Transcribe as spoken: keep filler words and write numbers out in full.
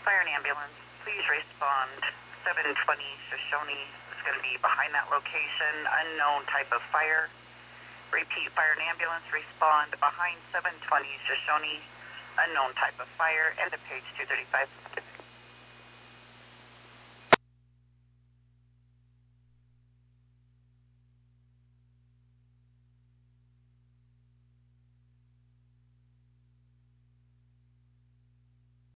Fire and ambulance, please respond. seven twenty Shoshone is going to be behind that location. Unknown type of fire. Repeat, fire and ambulance, respond behind seven twenty Shoshone. Unknown type of fire. End of page two thirty-five.